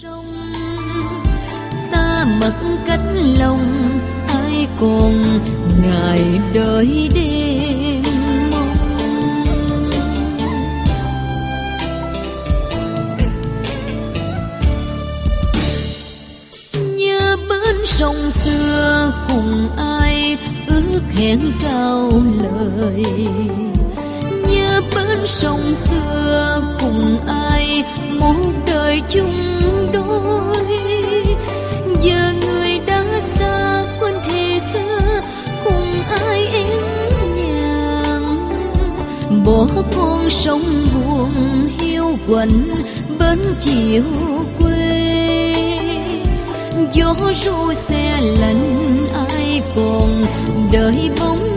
Xa mất cách lòng ai còn ngày đợi đêm mong. Nhớ bên sông xưa cùng ai ước hẹn trao lời. Nhớ bên sông xưa cùng ai một đời chung đôi. Giờ người đã xa quên thề xưa cùng ai em nhàn. Bỏ con sông buồn hiu quạnh bên chiều quê. Gió ru xe lạnh ai còn đợi bóng